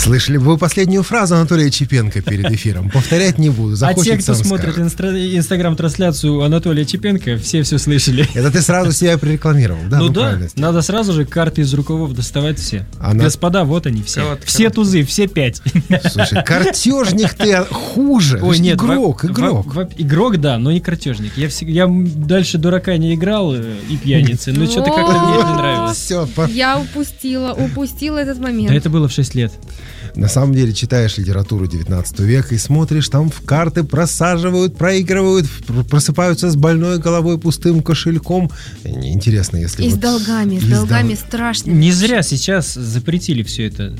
Слышали бы вы последнюю фразу Анатолия Чепенко перед эфиром? Повторять не буду. А те, кто смотрит инстаграм-трансляцию Анатолия Чепенко, все слышали. Это ты сразу себя прорекламировал, да? Ну да, надо сразу же карты из рукавов доставать все. Господа, вот они все. Все тузы, все 5. Слушай, картежник ты хуже. Ой, нет, игрок. Игрок, да, но не картежник. Я дальше дурака не играл и пьяницы, но что-то как-то мне не нравилось. Я упустила этот момент. Да это было в 6 лет. На самом деле читаешь литературу 19 века и смотришь, там в карты просаживают, проигрывают, просыпаются с больной головой, пустым кошельком. Интересно, если... И с долгами страшно. Не зря сейчас запретили все это.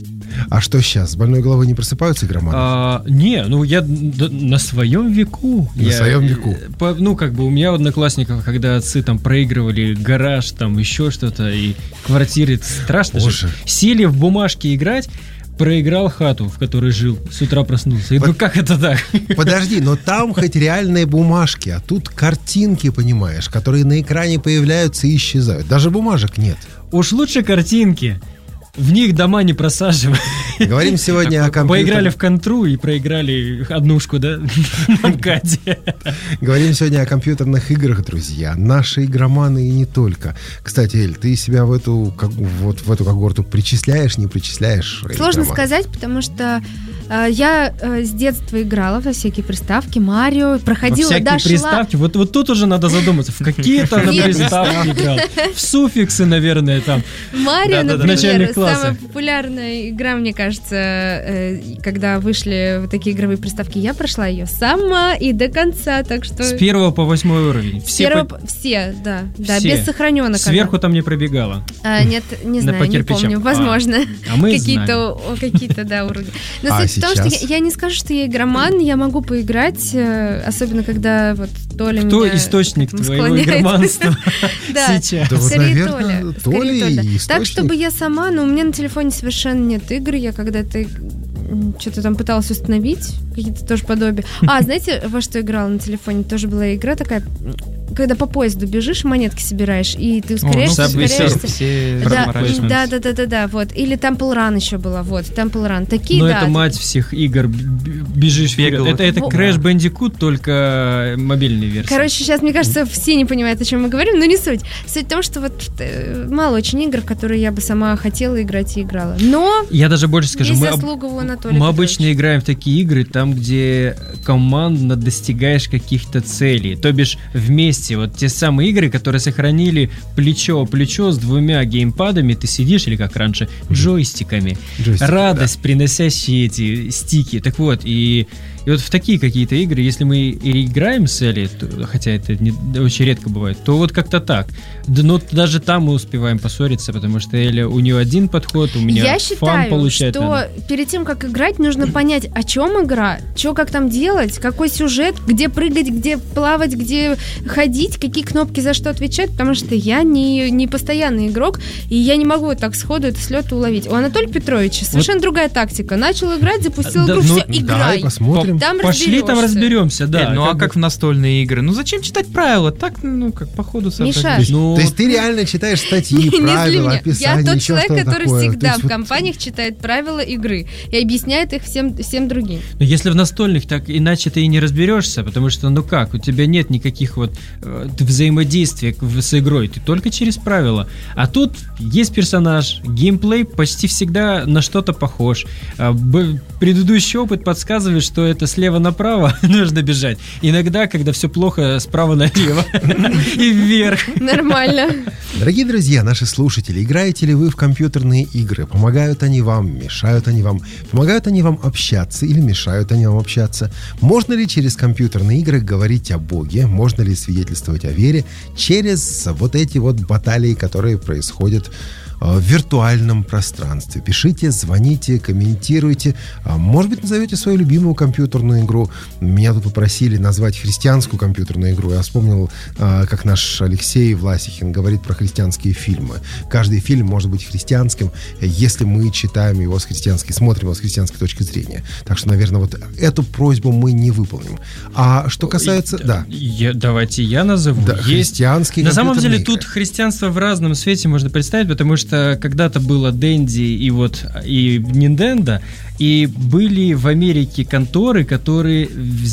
А что сейчас? С больной головой не просыпаются игроманы? Не, я на своем веку. На своем веку? У меня одноклассников, когда отцы там проигрывали гараж, там еще что-то, и квартиры, страшно же. Сели в бумажки играть, проиграл хату, в которой жил, с утра проснулся. И как это так? Подожди, но там хоть реальные бумажки, а тут картинки, понимаешь, которые на экране появляются и исчезают. Даже бумажек нет. Уж лучше картинки. В них дома не просаживают. Говорим сегодня о компьютере. Поиграли в контру и проиграли однушку, да? На МКАДе. Говорим сегодня о компьютерных играх, друзья. Наши игроманы и не только. Кстати, Эль, ты себя в эту когорту причисляешь, не причисляешь? Сложно сказать, потому что я с детства играла во всякие приставки, Марио, проходила, дошла. Приставки? Вот тут уже надо задуматься, в какие там приставки играл. В суффиксы, наверное, там. Марио, например, самая популярная игра, мне кажется, когда вышли вот такие игровые приставки, я прошла ее сама и до конца, так что... С 1 по 8 уровень. Все, да, без сохраненок. Сверху там не пробегала? Нет, не знаю, не помню, возможно. А мы какие-то, да, уроки. Но суть в том, что я не скажу, что я игроман, я могу поиграть, особенно когда вот Толя меня... Кто источник твоего игроманства сейчас? Да, скорее Толя. Так, чтобы я сама, но у меня на телефоне совершенно нет игр, я когда-то что-то там пыталась установить, какие-то тоже подобия. Знаете, во что играла на телефоне? Тоже была игра такая, когда по поезду бежишь, монетки собираешь, и ты ускоряешься. Да, вот. Или Temple Run еще была, вот, Temple Run. Такие, но это мать всех игр, бежишь вперед. Это Crash Bandicoot, только мобильная версия. Короче, сейчас, мне кажется, все не понимают, о чем мы говорим, но не суть. Суть в том, что вот мало очень игр, в которые я бы сама хотела играть и играла. Но я даже больше скажу, мы обычно играем в такие игры, там, где командно достигаешь каких-то целей, то бишь вместе. Вот те самые игры, которые сохранили плечо с 2 геймпадами, ты сидишь, или как раньше, джойстиками. Радость, приносящие эти стики. Так вот, и вот в такие какие-то игры, если мы и играем с Элей, хотя это очень редко бывает, то вот как-то так. Но даже там мы успеваем поссориться, потому что Эля, у нее один подход, у меня фан получает. Я считаю, что перед тем, как играть, нужно понять, о чем игра, что как там делать, какой сюжет, где прыгать, где плавать, где ходить, какие кнопки за что отвечать, потому что я не постоянный игрок, и я не могу вот так сходу это с лету уловить. У Анатолия Петровича совершенно другая тактика. Начал играть, запустил игру, все, играй. Посмотрим. Пошли там разберемся, да. Как в настольные игры? Зачем читать правила? Так, как по ходу сообразить. То есть ты реально читаешь статьи, правила, описания, я тот человек, который всегда в компаниях читает правила игры и объясняет их всем другим. Но если в настольных, так иначе ты и не разберешься, потому что, у тебя нет никаких взаимодействия с игрой, ты только через правила. А тут есть персонаж, геймплей почти всегда на что-то похож. Предыдущий опыт подсказывает, что это слева направо нужно бежать. Иногда, когда все плохо, справа налево и вверх. Нормально. Дорогие друзья, наши слушатели, играете ли вы в компьютерные игры? Помогают они вам, мешают они вам? Помогают они вам общаться или мешают они вам общаться? Можно ли через компьютерные игры говорить о Боге? Можно ли свидетельствовать о вере через вот эти баталии, которые происходят в виртуальном пространстве? Пишите, звоните, комментируйте. Может быть, назовете свою любимую компьютерную игру. Меня тут попросили назвать христианскую компьютерную игру. Я вспомнил, как наш Алексей Власихин говорит про христианские фильмы. Каждый фильм может быть христианским, если мы читаем его смотрим его с христианской точки зрения. Так что, наверное, эту просьбу мы не выполним. А что касается... Давайте я назову. Да, христианские на самом деле игры. Тут христианство в разном свете можно представить, потому что что когда-то было Dendy и Nintendo, и были в Америке конторы, которые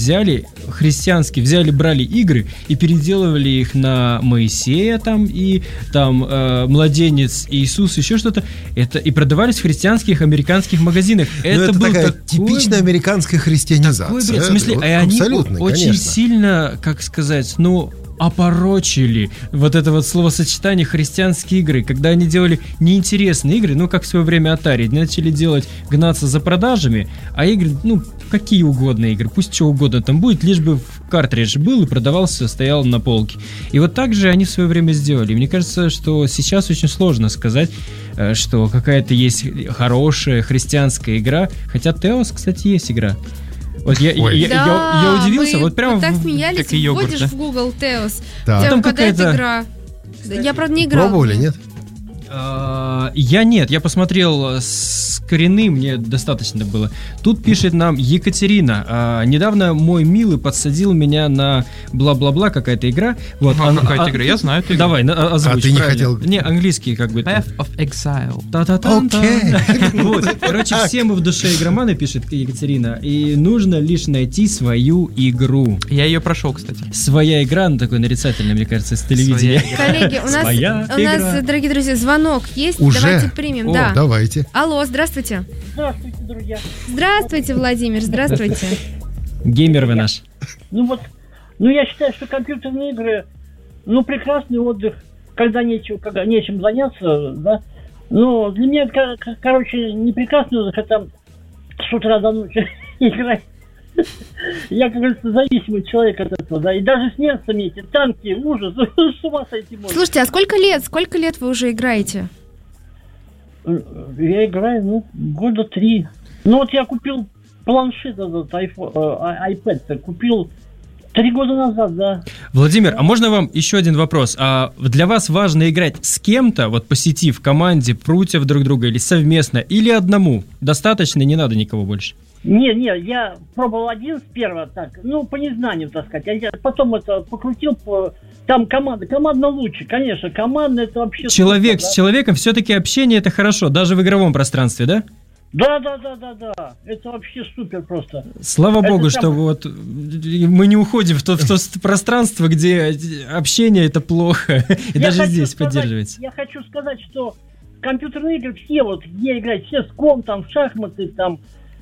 брали игры и переделывали их на Моисея там, и там младенец Иисус, еще что-то, и продавались в христианских американских магазинах. Это был такая типичная американская христианизация. В смысле, они очень конечно. сильно, как сказать, опорочили вот это вот словосочетание христианские игры, когда они делали неинтересные игры, как в свое время Atari, начали гнаться за продажами, а игры, какие угодно игры, пусть что угодно там будет, лишь бы картридж был и продавался, стоял на полке. И вот так же они в свое время сделали. И мне кажется, что сейчас очень сложно сказать, что какая-то есть хорошая христианская игра, хотя Теос, кстати, есть игра. Вот я удивился, вот прямо так смеялись, как и йогурт, вводишь в Google Теос, Да. у тебя Там выпадает какая-то игра. Я, правда, не играл. Пробовали, нет? Я посмотрел скрины, мне достаточно было. Тут пишет нам Екатерина. Недавно мой милый подсадил меня на бла-бла-бла, какая-то игра. Вот, какая-то игра, я знаю эту игру. Давай, озвучь. ты не правильно. хотел? Не, английский как бы. Path of Exile. Окей. Вот, короче, все мы в душе игроманы, пишет Екатерина, и нужно лишь найти свою игру. Я ее прошел, кстати. Своя игра, такой нарицательный, мне кажется, с телевидения. Коллеги, у нас, дорогие друзья, звонок есть? Уже? Давайте примем. Да. Давайте. Алло, здравствуйте. Здравствуйте, друзья. Здравствуйте, Владимир, здравствуйте. Геймер вы наш. Я считаю, что компьютерные игры, прекрасный отдых, когда нечем заняться, да. Но для меня, не прекрасный отдых, это с утра до ночи играть. Я, как говорится, зависимый человек от этого, да. И даже с немцами эти танки, ужас, с ума сойти можно. Слушайте, а сколько лет вы уже играете? Я играю, года 3. Я купил планшет этот, iPad, купил 3 года назад, да. Владимир, а можно вам еще один вопрос? А для вас важно играть с кем-то, по сети, в команде, против друг друга, или совместно, или одному? Достаточно, не надо никого больше? Не, я пробовал один с первого, так, по незнанию, так сказать. Я потом это покрутил, там командно лучше, конечно, командно это вообще... Человек супер, с человеком, все-таки общение это хорошо, даже в игровом пространстве, да? Да, это вообще супер просто. Слава богу, что мы не уходим в то пространство, где общение это плохо, и даже здесь поддерживается. Я хочу сказать, что компьютерные игры все, где играть, все ском, там, в шахматы, там...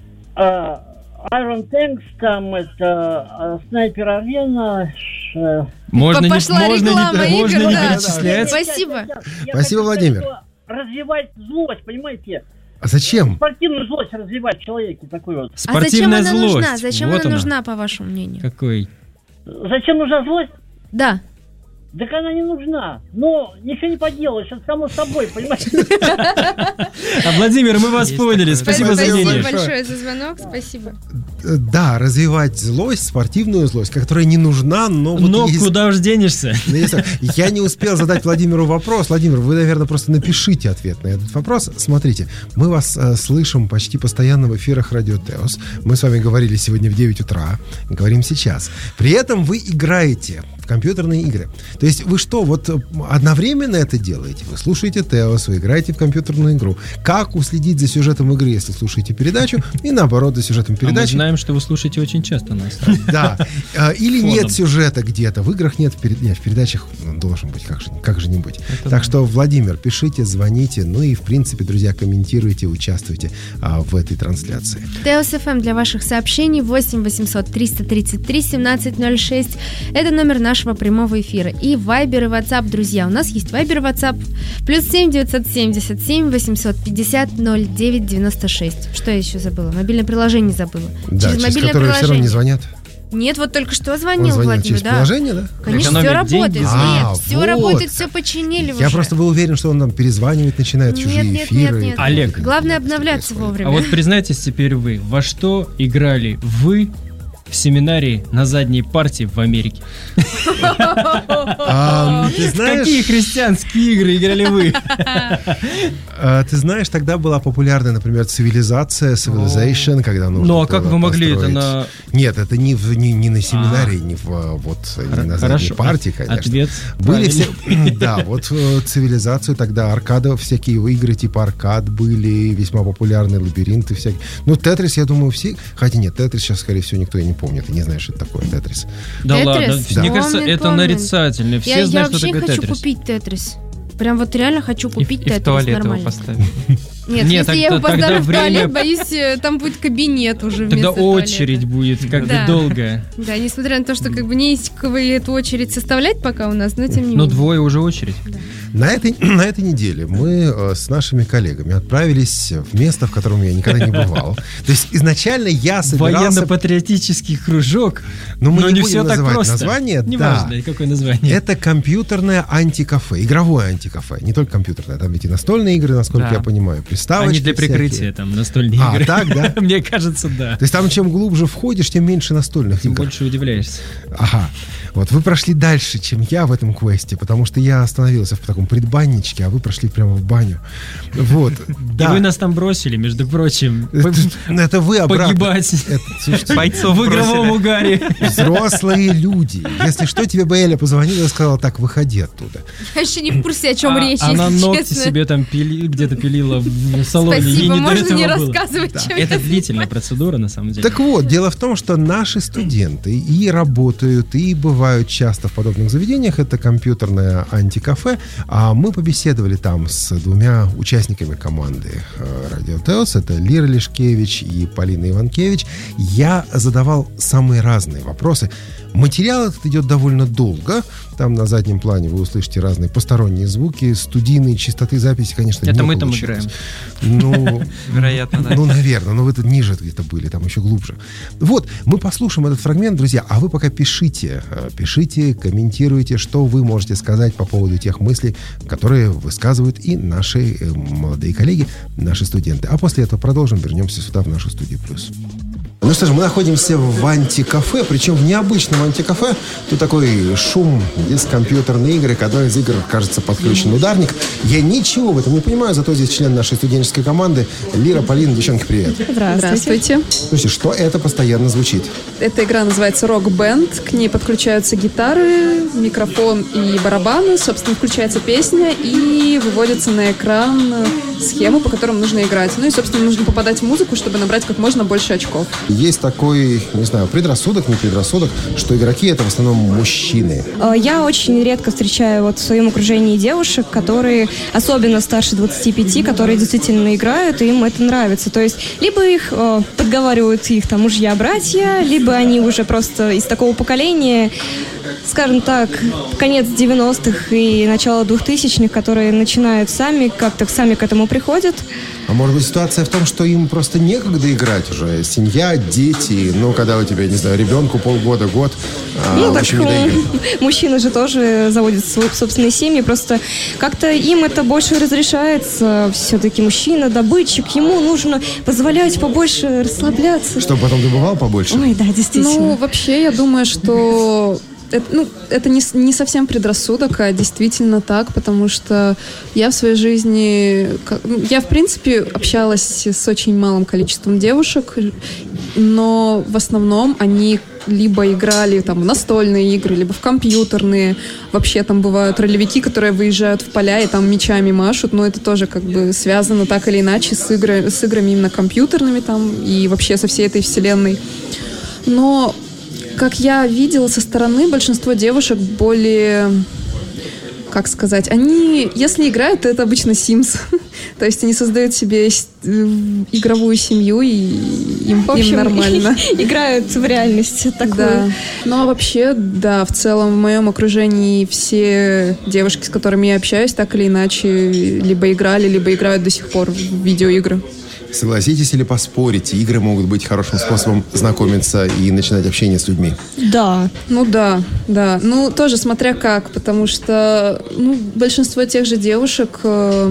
Iron Tanks, там это Снайпер Арена. Можно не перечислять. Спасибо. Спасибо, Владимир. Развивать злость, понимаете? А зачем? Спортивную злость развивать в человеке, такой вот. Спортивная злость. Зачем она нужна, по вашему мнению? Какой? Зачем нужна злость? Да. Так она не нужна. Но ничего не поделаешь, это само собой, понимаете? Владимир, мы вас поняли. Спасибо за мнение. Спасибо большое за звонок, спасибо. Да, развивать злость, спортивную злость, которая не нужна, но... Куда уж денешься? Я не успел задать Владимиру вопрос. Владимир, вы, наверное, просто напишите ответ на этот вопрос. Смотрите, мы вас слышим почти постоянно в эфирах Радио Теос. Мы с вами говорили сегодня в 9 утра, говорим сейчас. При этом вы играете в компьютерные игры. То есть вы что, одновременно это делаете? Вы слушаете Теос, вы играете в компьютерную игру. Как уследить за сюжетом игры, если слушаете передачу, и наоборот, за сюжетом передачи? Мы знаем, что вы слушаете очень часто нас. Да. Или нет сюжета где-то. В играх нет, в передачах должен быть, как же не быть. Так что, Владимир, пишите, звоните, и, в принципе, друзья, комментируйте, участвуйте в этой трансляции. Теос ФМ для ваших сообщений 8 800 333 1706. Это номер нашего прямого эфира. И Вайбер и WhatsApp, друзья. У нас есть Вайбер и WhatsApp. +7 977 850 09 96. Что я еще забыла? Мобильное приложение забыла. Да, через мобильное которое все равно не звонят. Нет, только что звонил Он звонил Владимир, через приложение, да? Конечно, все работает. Нет, все вот работает, как. все починили уже. Я просто был уверен, что он нам перезванивать начинает чужие эфиры. Нет. Олег. Главное обновляться вовремя. А признайтесь теперь вы, во что играли вы в семинарии на задней парте в Америке. Ты знаешь, Какие христианские игры играли вы? ты знаешь, тогда была популярна, например, Civilization, когда нужно Ну, а как было вы могли это построить. на... Нет, это не на семинарии, не на задней Хорошо. партии, конечно. Ответ Были все, правильный. да, вот цивилизацию тогда, аркада, всякие игры типа аркад были, весьма популярные, лабиринты всякие. Ну, Тетрис, я думаю, все... Хотя нет, Тетрис сейчас, скорее всего, никто и не помнит, и не знает, что это такое Тетрис. Да Тетрис? ладно, Да. мне кажется, Помнит, это помнит. нарицательно. Все Я знают, что вообще такое хочу Тетрис. купить Тетрис. Прям вот реально хочу купить И Тетрис в туалет его нормально. поставить. Нет, Нет, если я его тогда поставлю в время- туалет, боюсь, там будет кабинет уже вместо Тогда туалета. очередь будет как бы Да. долгая. Да, несмотря на то, что как бы не есть кого эту очередь составлять пока у нас, но тем не Но менее. двое уже очередь. На этой неделе мы с нашими коллегами отправились в место, в котором я никогда не бывал. То есть изначально я собирался... Военно-патриотический кружок. Но мы не не будем все так называть просто. название. Неважно, Да. какое название. Это компьютерное антикафе, игровое антикафе, не только компьютерное, там ведь и настольные игры, насколько Да. я понимаю, приставочки Они для прикрытия, всякие. там, настольные А, игры. так, да? Мне кажется, да. То есть там чем глубже входишь, тем меньше настольных Тем игр. больше удивляешься. Ага. Вот вы прошли дальше, чем я в этом квесте, потому что я остановился в таком предбанничке, а вы прошли прямо в баню. Вот. И Да. вы нас там бросили, между прочим, Это вы обратно. погибать Слушайте, Бойцов в игровом угаре. взрослые люди. Если что, тебе бы Эля позвонила и сказала, так, выходи оттуда. Я еще не в курсе, о чем речь, Она если ногти честно. себе там где-то пилила в салоне. Ей Спасибо, не до можно этого не было. рассказывать, чем Это длительная процедура, на самом деле. Так вот, дело в том, что наши студенты и работают, и бывают часто в подобных заведениях. Это компьютерное антикафе. А мы побеседовали там с двумя участниками команды Радио Теос. Это Лира Лешкевич и Полина Иванкевич. Я задавал самые разные вопросы. Материал этот идет довольно долго. Там на заднем плане вы услышите разные посторонние звуки. Студийные частоты записи, конечно, Это не мы там получилось. играем. Ну, Вероятно, да. ну, наверное, но вы тут ниже где-то были, там еще глубже. Вот, мы послушаем этот фрагмент, друзья, а вы пока пишите, комментируйте, что вы можете сказать по поводу тех мыслей, которые высказывают и наши молодые коллеги, наши студенты. А после этого продолжим, вернемся сюда, в нашу студию «Плюс». Ну что ж, мы находимся в антикафе, причем в необычном антикафе. Тут такой шум, здесь компьютерные игры, к одной из игр, кажется, подключен ударник. Я ничего в этом не понимаю, зато здесь член нашей студенческой команды Лира, Полина, девчонки, привет. Здравствуйте. Слушайте, что это постоянно звучит? Эта игра называется Rock Band. К ней подключаются гитары, микрофон и барабаны. Собственно, включается песня и выводится на экран схемы, по которым нужно играть. Ну и, собственно, нужно попадать в музыку, чтобы набрать как можно больше очков. Есть такой, не знаю, предрассудок, не предрассудок, что игроки — это в основном мужчины. Я очень редко встречаю вот в своем окружении девушек, которые, особенно старше 25, которые действительно играют, и им это нравится. То есть, либо их подговаривают их там мужья-братья, либо они уже просто из такого поколения, скажем так, конец 90-х и начало 2000-х, которые начинают сами, как-то сами к этому приходят. А может быть, ситуация в том, что им просто некогда играть уже? Семья, дети, ну, когда у тебя, не знаю, ребенку полгода, год, Ну, в так общем, не доиграть. мужчины же тоже заводят собственные семьи, просто как-то им это больше разрешается. Все-таки мужчина, добытчик, ему нужно позволять побольше расслабляться. Чтобы потом добывал побольше? Ой, да, действительно. Ну, вообще, я думаю, что это не совсем предрассудок, а действительно так, потому что я в своей жизни... Я, в принципе, общалась с очень малым количеством девушек, но в основном они либо играли там в настольные игры, либо в компьютерные. Вообще там бывают ролевики, которые выезжают в поля и там мечами машут, но это тоже как бы связано так или иначе с играми именно компьютерными там и вообще со всей этой вселенной. Но, как я видела со стороны, большинство девушек более... Как сказать? Они, если играют, то это обычно Sims. То есть они создают себе игровую семью, и им нормально. Играют в реальность такую. Да. Ну, а вообще, да, в целом в моем окружении все девушки, с которыми я общаюсь, так или иначе, либо играли, либо играют до сих пор в видеоигры. Согласитесь или поспорите, игры могут быть хорошим способом знакомиться и начинать общение с людьми? Да. Ну да. Ну, тоже смотря как, потому что большинство тех же девушек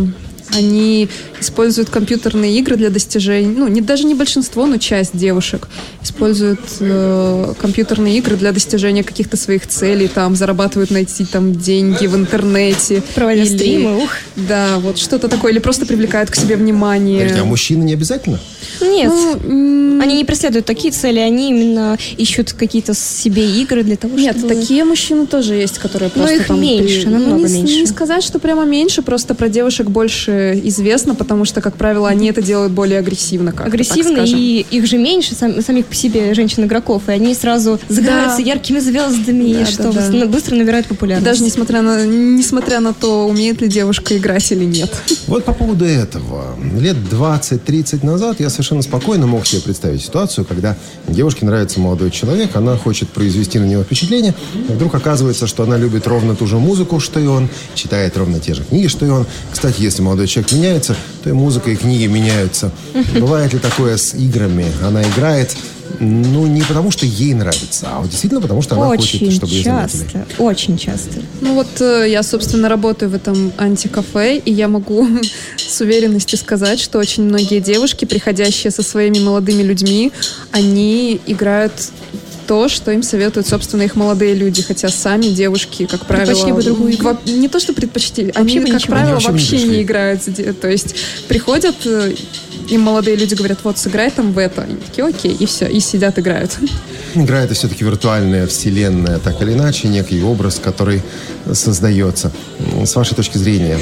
они используют компьютерные игры для достижений. Ну, даже не большинство, но часть девушек используют компьютерные игры для достижения каких-то своих целей, там, зарабатывают найти там деньги в интернете. Проводят стримы, Да, вот что-то такое. Или просто привлекают к себе внимание. Подожди, а мужчины не обязательно? Нет, они не преследуют такие цели, они именно ищут какие-то себе игры для того, Нет, чтобы... такие мужчины тоже есть, которые просто их там... меньше, намного меньше. Не сказать, что прямо меньше, просто про девушек больше известно, потому что, как правило, они это делают более агрессивно. Агрессивно, и их же меньше, самих по себе женщин-игроков, и они сразу загораются яркими звездами, что быстро набирают популярность. Даже несмотря на то, умеет ли девушка играть или нет. Вот по поводу этого. Лет 20-30 назад я совершенно спокойно мог себе представить ситуацию, когда девушке нравится молодой человек, она хочет произвести на него впечатление, и вдруг оказывается, что она любит ровно ту же музыку, что и он, читает ровно те же книги, что и он. Кстати, если молодой человек меняется, то и музыка, и книги меняются. Бывает ли такое с играми? Она играет, не потому, что ей нравится, а вот действительно потому, что она хочет, чтобы ее заметили. Очень часто. Ну вот я, собственно, работаю в этом антикафе, и я могу с уверенностью сказать, что очень многие девушки, приходящие со своими молодыми людьми, они играют то, что им советуют, собственно, их молодые люди, хотя сами девушки, как правило... Предпочли бы другую игру? Не то, что предпочтили, они, как правило, вообще не играют. То есть приходят, им молодые люди говорят, вот, сыграй там в это. Они такие, окей, и все, и сидят, играют. Игра — это все-таки виртуальная вселенная, так или иначе, некий образ, который создается. С вашей точки зрения,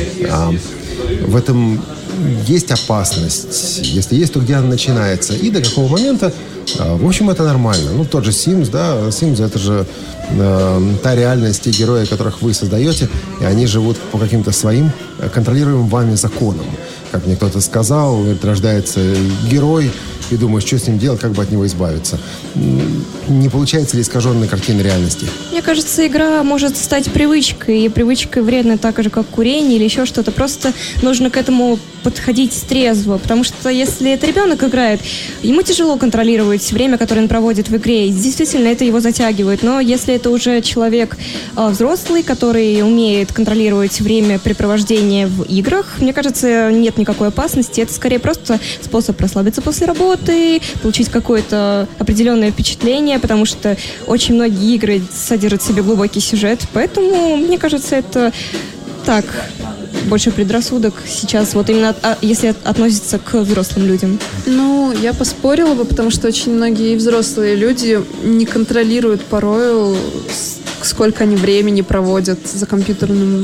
в этом есть опасность? Если есть, то где она начинается? И до какого момента? В общем, это нормально. Тот же Sims, да, Sims — это же та реальность, те герои, которых вы создаете, и они живут по каким-то своим контролируемым вами законам. Как мне кто-то сказал, говорит, рождается герой, и думаешь, что с ним делать, как бы от него избавиться. Не получается ли искаженная картина реальности? Мне кажется, игра может стать привычкой, и привычкой вредной так же, как курение или еще что-то. Просто нужно к этому подходить трезво, потому что если это ребенок играет, ему тяжело контролировать время, которое он проводит в игре, и действительно это его затягивает. Но если это уже человек взрослый, который умеет контролировать времяпрепровождение в играх, мне кажется, нет никакой опасности. Это скорее просто способ расслабиться после работы, получить какое-то определенное впечатление, потому что очень многие игры содержат в себе глубокий сюжет, поэтому, мне кажется, это так, больше предрассудок сейчас, вот именно если относится к взрослым людям. Я поспорила бы, потому что очень многие взрослые люди не контролируют порою, сколько они времени проводят за компьютером,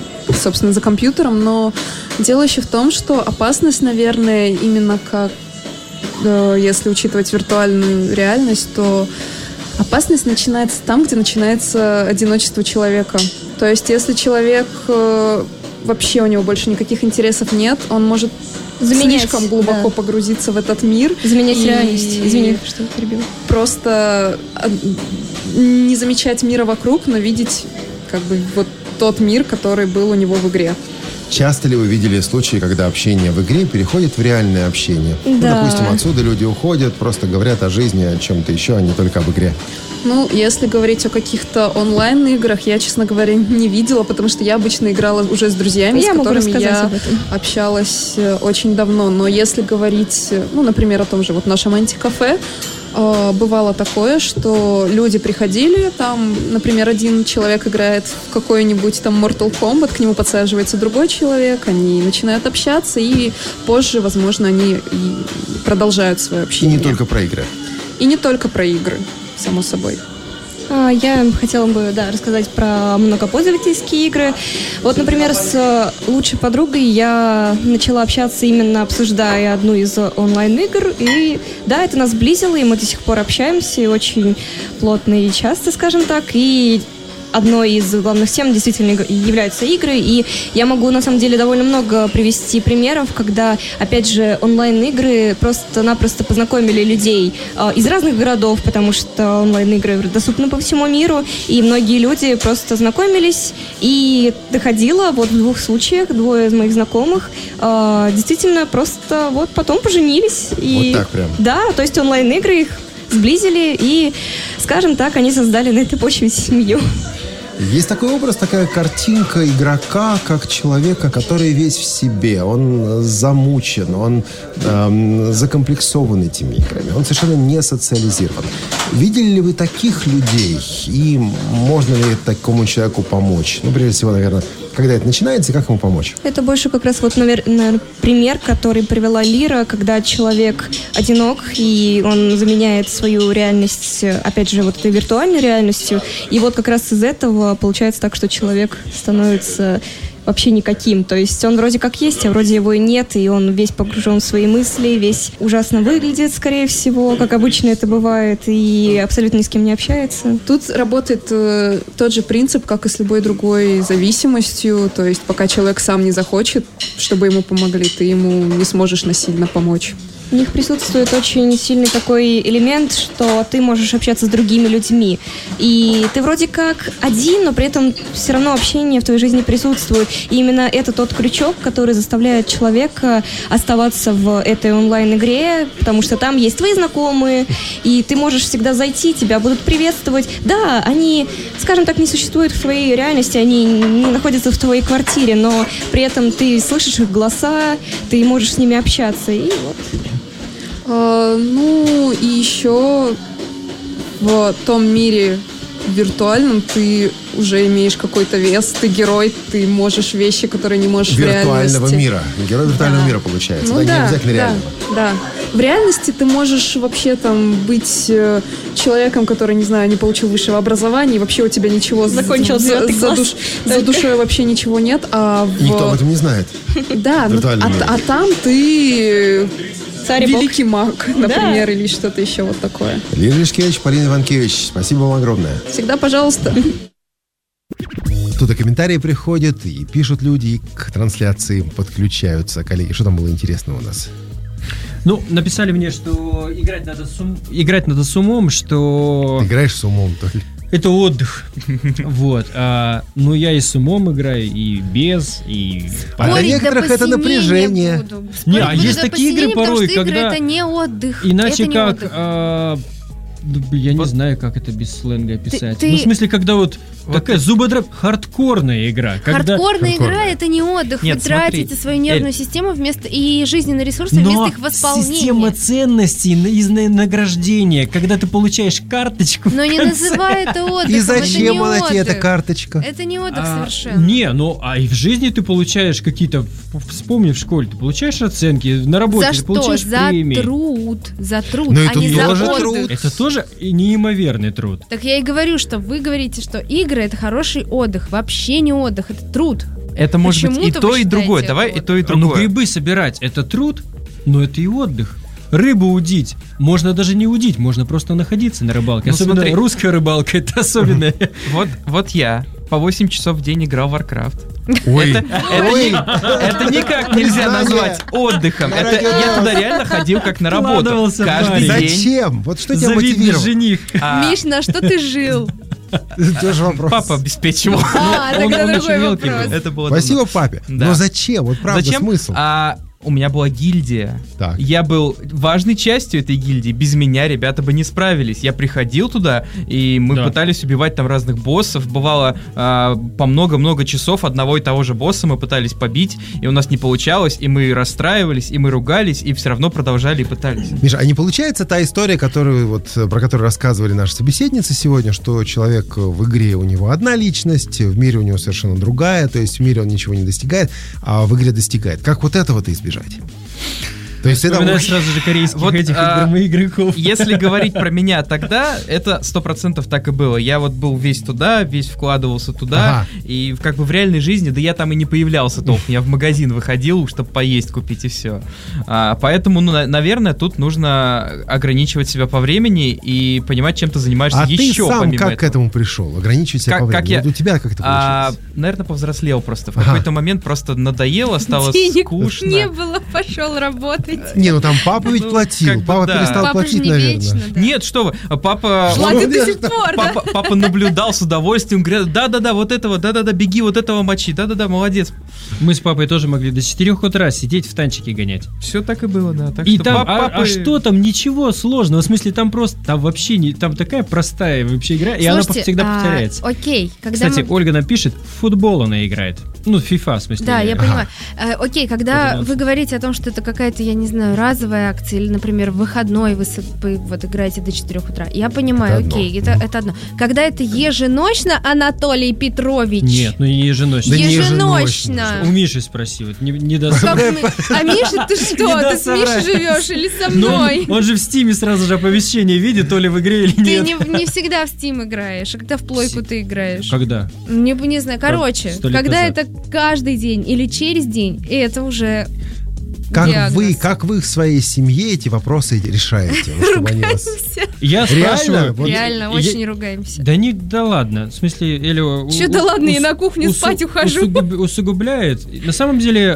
но дело еще в том, что опасность, наверное, именно как, если учитывать виртуальную реальность, то опасность начинается там, где начинается одиночество человека. То есть, если человек вообще у него больше никаких интересов нет, он может слишком глубоко погрузиться в этот мир. Заменять реальность. Извини, что перебила. Просто не замечать мира вокруг, но видеть как бы вот тот мир, который был у него в игре. Часто ли вы видели случаи, когда общение в игре переходит в реальное общение? Да. Допустим, отсюда люди уходят, просто говорят о жизни, о чем-то еще, а не только об игре. Если говорить о каких-то онлайн-играх, я, честно говоря, не видела, потому что я обычно играла уже с друзьями, с которыми я общалась очень давно. Но если говорить, например, о том же нашем антикафе, бывало такое, что люди приходили, там, например, один человек играет в какой-нибудь там Mortal Kombat, к нему подсаживается другой человек, они начинают общаться, и позже, возможно, они и продолжают свое общение. И не только про игры. И не только про игры, само собой. Я хотела бы, рассказать про многопользовательские игры. Вот, например, с лучшей подругой я начала общаться именно обсуждая одну из онлайн-игр. И да, это нас сблизило, и мы до сих пор общаемся, и очень плотно и часто, скажем так. И одной из главных тем действительно являются игры, и я могу, на самом деле, довольно много привести примеров, когда, опять же, онлайн-игры просто-напросто познакомили людей из разных городов, потому что онлайн-игры доступны по всему миру, и многие люди просто знакомились, и доходило в 2 случаях, 2 из моих знакомых действительно просто потом поженились. И, вот так прям? Да, то есть онлайн-игры их сблизили, и, скажем так, они создали на этой почве семью. Есть такой образ, такая картинка игрока, как человека, который весь в себе. Он замучен, он закомплексован этими играми. Он совершенно не социализирован. Видели ли вы таких людей? И можно ли такому человеку помочь? Ну, прежде всего, наверное, когда это начинается, и как ему помочь? Это больше как раз вот, наверное, пример, который привела Лира, когда человек одинок, и он заменяет свою реальность, опять же, вот этой виртуальной реальностью. И вот как раз из этого получается так, что человек становится вообще никаким. То есть он вроде как есть, а вроде его и нет, и он весь погружен в свои мысли, весь ужасно выглядит, скорее всего, как обычно это бывает, и абсолютно ни с кем не общается. Тут работает тот же принцип, как и с любой другой зависимостью. То есть пока человек сам не захочет, чтобы ему помогли, ты ему не сможешь насильно помочь. У них присутствует очень сильный такой элемент, что ты можешь общаться с другими людьми. И ты вроде как один, но при этом все равно общение в твоей жизни присутствует. И именно это тот крючок, который заставляет человека оставаться в этой онлайн-игре, потому что там есть твои знакомые, и ты можешь всегда зайти, тебя будут приветствовать. Да, они, скажем так, не существуют в твоей реальности, они не находятся в твоей квартире, но при этом ты слышишь их голоса, ты можешь с ними общаться, и вот... Ну, и еще в том мире виртуальном ты уже имеешь какой-то вес, ты герой, ты можешь вещи, которые не можешь в реальности. Виртуального мира. Герой виртуального мира получается. Ну, да, не обязательно реально. Да. В реальности ты можешь вообще там быть человеком, который, не знаю, не получил высшего образования, и вообще у тебя ничего за душой вообще ничего нет. Никто об этом не знает. Да, а там ты... великий маг, например, да. Или что-то еще вот такое. Лира Лешкевич, Полина Иванкевич, спасибо вам огромное. Всегда пожалуйста. Тут и комментарии приходят, и пишут люди, и к трансляции подключаются коллеги. Что там было интересного у нас? Ну, написали мне, что играть надо с умом, что... Ты играешь с умом, то ли? Это отдых. Вот. Ну, я и с умом играю, и без, и... А для некоторых это напряжение. Не, а есть такие игры порой, когда... Это не отдых. Иначе это как... отдых. Я не знаю, как это без сленга описать. Ну, в смысле, когда вот такая хардкорная игра. Хардкорная игра — это не отдых. Нет, вы тратите свою нервную систему и жизненные ресурсы вместо их восполнения. Система ценностей из награждения, когда ты получаешь карточку. Но не называй это отдыхом. И зачем она тебе, эта карточка? Это не отдых совершенно. Не, ну, а и в жизни ты получаешь какие-то... Вспомни, в школе ты получаешь оценки, на работе ты получаешь премии. За труд, Но а не за отдых. труд. Это тоже неимоверный труд. Так я и говорю, что вы говорите, что игры — это хороший отдых. Вообще не отдых, это труд. Это может быть и то, и другое. Давай и то, и другое. Ну, грибы собирать — это труд, но это и отдых. Рыбу удить. Можно даже не удить, можно просто находиться на рыбалке. Ну, особенно смотри. Русская рыбалка — это особенно. Вот я по 8 часов в день играл в Warcraft. Ой, Это никак нельзя назвать отдыхом. Я туда реально ходил как на работу. Вкладывался, Каждый парень. день. зачем? Вот что тебя Завидный мотивировало? жених. Миш, на что ты жил? Тоже вопрос. Папа обеспечивал. Он Тогда еще другой мелкий вопрос. был. Это было Спасибо папе. Да. Но зачем? Вот правда, Зачем? смысл. У меня была гильдия. Так. Я был важной частью этой гильдии. Без меня ребята бы не справились. Я приходил туда, и мы пытались убивать там разных боссов. Бывало по много-много часов одного и того же босса мы пытались побить, и у нас не получалось, и мы расстраивались, и мы ругались, и все равно продолжали и пытались. Миша, а не получается та история, про которую рассказывали наши собеседницы сегодня, что человек в игре у него одна личность, в мире у него совершенно другая, то есть в мире он ничего не достигает, а в игре достигает. Как вот этого-то избежать? То есть это Вспоминаю сразу же корейских Вот, этих игроков. Если говорить про меня тогда, это 100% так и было. Я вот был весь туда, весь вкладывался туда, и как бы в реальной жизни, да я там и не появлялся толком. Я в магазин выходил, чтобы поесть купить и все. Поэтому, наверное, тут нужно ограничивать себя по времени и понимать, чем ты занимаешься еще ты сам помимо как этого. к этому пришел? Ограничивать себя по времени? Вот у тебя как это получилось? Наверное, повзрослел просто. В какой-то момент просто надоело, стало Денег скучно. не было, пошел работать. Не, ну там папа ведь платил. как бы Папа да. перестал Папа же платить, не наверное. вечно, да. Нет, что вы, папа... Платит до сих пор, да? Папа наблюдал с удовольствием, говорит, да-да-да, вот этого, да-да-да, беги, вот этого мочи, да-да-да, молодец. Мы с папой тоже могли до 4 утра сидеть в танчике гонять. Все так и было, да. Так И что там, папы- а что там, ничего сложного, в смысле там просто, там вообще не, там такая простая вообще игра, и она Слушайте, всегда повторяется. Окей, когда Кстати, мы... Ольга нам пишет, в футбол она играет. Ну, FIFA, в смысле. Да, я Ага. понимаю. Окей, когда Это вы говорите о том, что это какая-то, я не знаю, разовая акция, или, например, в выходной вы вот играете до 4 утра, я понимаю, Это одно. окей, это одно. Когда это еженочно, Анатолий Петрович? Нет, ну не еженочно. Да не Еженочно. У Миши спроси, вот не даст. Как мы- А Миша, ты что? Не Ты даст с Мишей соврать. живешь или со Но мной? он же в Стиме сразу же оповещение видит, то ли в игре или Ты нет. не всегда в Steam играешь, а когда в плойку ты играешь. Когда? Не знаю, короче, 100 лет когда назад. это каждый день или через день, это уже Как вы, диагноз. как вы в своей семье эти вопросы решаете? Вот чтобы они вас- Я Реально? спрашиваю. Вот Реально, я- очень ругаемся. Да ладно, в смысле, или... Чё-то ладно, я на кухню спать ухожу. Усугубляет. На самом деле,